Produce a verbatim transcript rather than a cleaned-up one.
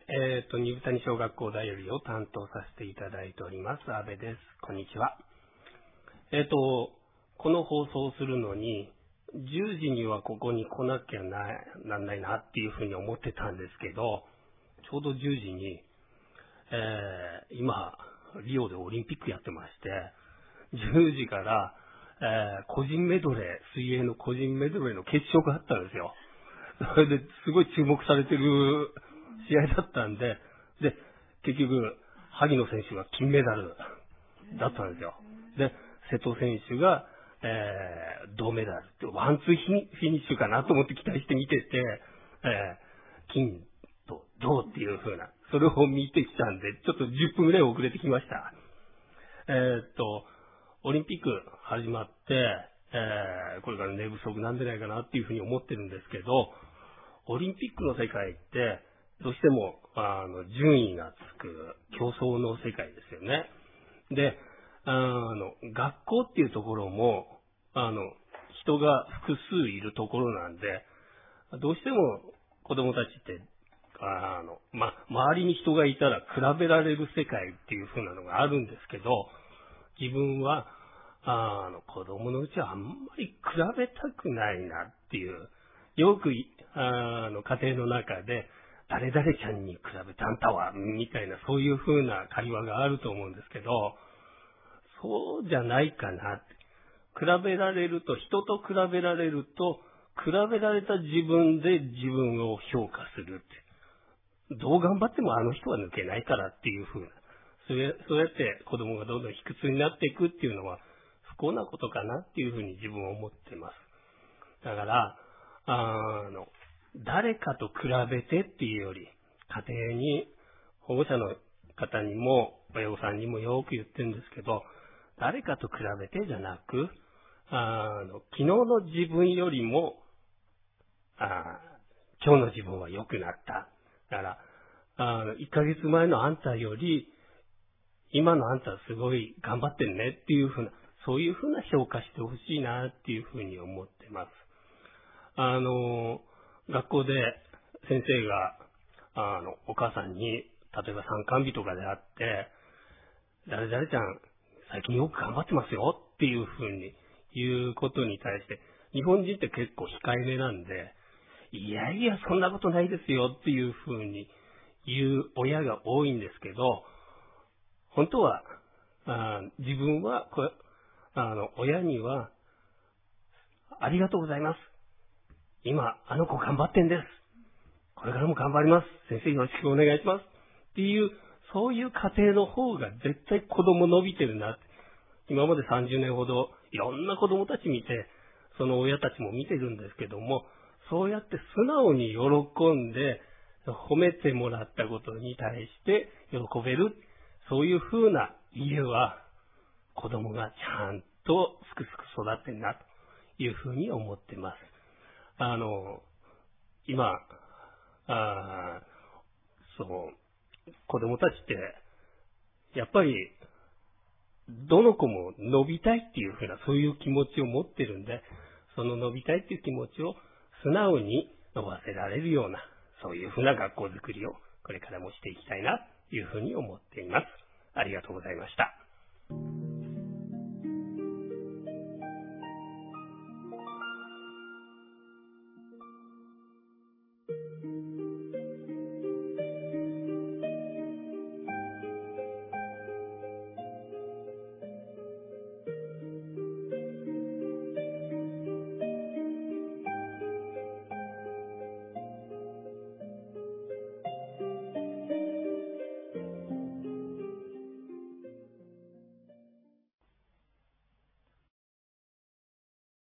えっ、と、二部谷小学校だよりを担当させていただいております、安部です。こんにちは。えっ、と、この放送をするのに、じゅうじにはここに来なきゃな、なんないなっていうふうに思ってたんですけど、ちょうどじゅうじに、えー、今、リオでオリンピックやってまして、じゅうじから、えー、個人メドレー、水泳の個人メドレーの決勝があったんですよ。それですごい注目されてる試合だったんで、で、結局、萩野選手が金メダルだったんですよ。で、瀬戸選手が、えー、銅メダルって、ワンツーフィニッシュかなと思って期待して見てて、えー、金と銅っていう風な、それを見てきたんで、ちょっとじゅっぷんぐらい遅れてきました。えー、っと、オリンピック始まって、えー、これから寝不足なんじゃないかなっていうふうに思ってるんですけど、オリンピックの世界って、どうしても、あの、順位がつく競争の世界ですよね。で、あの、学校っていうところも、あの、人が複数いるところなんで、どうしても子供たちって、あの、ま、周りに人がいたら比べられる世界っていう風なのがあるんですけど、自分は、あの、子供のうちはあんまり比べたくないなっていう、よく、あの、家庭の中で、誰々ちゃんに比べてあんたは、みたいな、そういう風な会話があると思うんですけど、そうじゃないかな。比べられると、人と比べられると、比べられた自分で自分を評価するって。どう頑張ってもあの人は抜けないからっていう風な。そうやそうやって子供がどんどん卑屈になっていくっていうのは不幸なことかなっていうふうに自分は思ってます。だから、あの、誰かと比べてっていうより、家庭に、保護者の方にも、親御さんにもよく言ってるんですけど、誰かと比べてじゃなく、あの、昨日の自分よりも、あ今日の自分は良くなった。だから、あのいっかげつまえのあんたより、今のあんたはすごい頑張ってるねっていうふうな、そういうふうな評価してほしいなっていうふうに思ってます。あの、学校で先生が、あの、お母さんに、例えば参観日とかであって、誰々ちゃん、最近よく頑張ってますよっていうふうに言うことに対して、日本人って結構控えめなんで、いやいや、そんなことないですよっていうふうに言う親が多いんですけど、本当は、あ自分はこれ、あの、親には、ありがとうございます。今、あの子頑張ってんです。これからも頑張ります。先生よろしくお願いします。っていう、そういう家庭の方が絶対子供伸びてるなって。今までさんじゅうねんほど、いろんな子供たち見て、その親たちも見てるんですけども、そうやって素直に喜んで、褒めてもらったことに対して喜べる。そういう風な家は子供がちゃんとすくすく育ってんなという風に思ってます。あの、今、あそう、子供たちって、やっぱり、どの子も伸びたいっていう風な、そういう気持ちを持ってるんで、その伸びたいっていう気持ちを素直に伸ばせられるような、そういう風な学校づくりをこれからもしていきたいなという風に思っています。ありがとうございました。